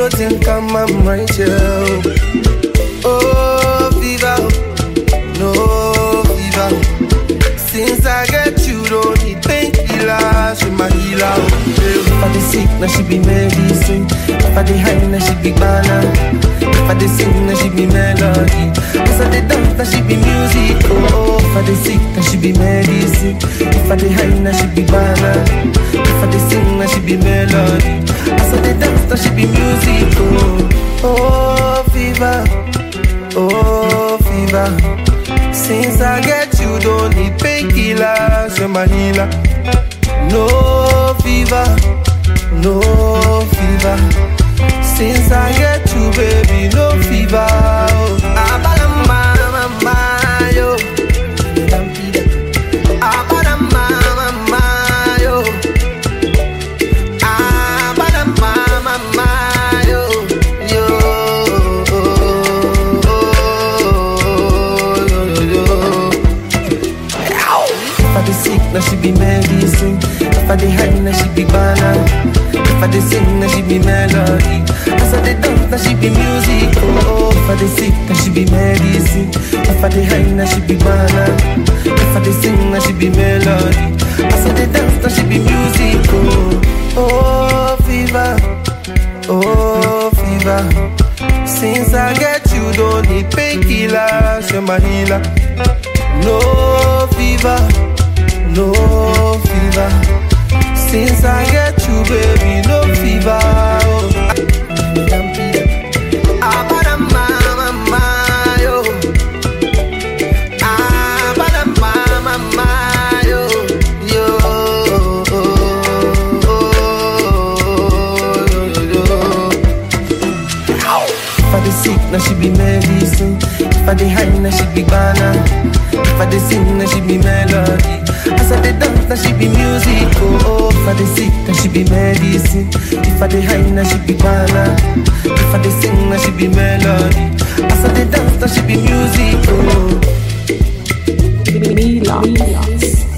think I'm right here. Oh, fever, no fever. Since I get you, don't need painkillers, she my healer. If I dey sick, now she be medicine. If I dey high, now she be banana. If I dey sing, now she be melody. If I dey dance, now she be music. Oh, if I dey sick, now she be medicine. If I dey high, now she be banana. If I dey sing, now she be melody. As I dey dance, now she be music. Oh, fever, oh fever. Since I get you, don't need painkillers, you're my healer. No fever, no fever. Since I get you, baby, no fever. Abalama, yo. Abalama, yo. Abalama, yo. If I dey sick, now she be medicine. If I dey high, now she be banana. If I dey sing, now she be melody. As I dey dance, now she be music. Oh, if I dey sick, now she be medicine. If I dey high, now she be banana. If I dey sing, now she be melody. As I dey dance, now she be music. Oh, fever, oh fever. Since I get you, don't need painkillers, you're my healer. No fever, no fever. Since I get you, baby, no fever. Abalama, yo. Abalama, yo. If I dey sick, now she be medicine. If I dey high, now she be banana. If I dey sing, now she be melody. As I dey dance, now she be music. Oh, if I dey sick, now she be medicine. If I dey high, now she be banana. If I dey sing, now she be melody. As I dey dance, now she be music. Oh. Milan.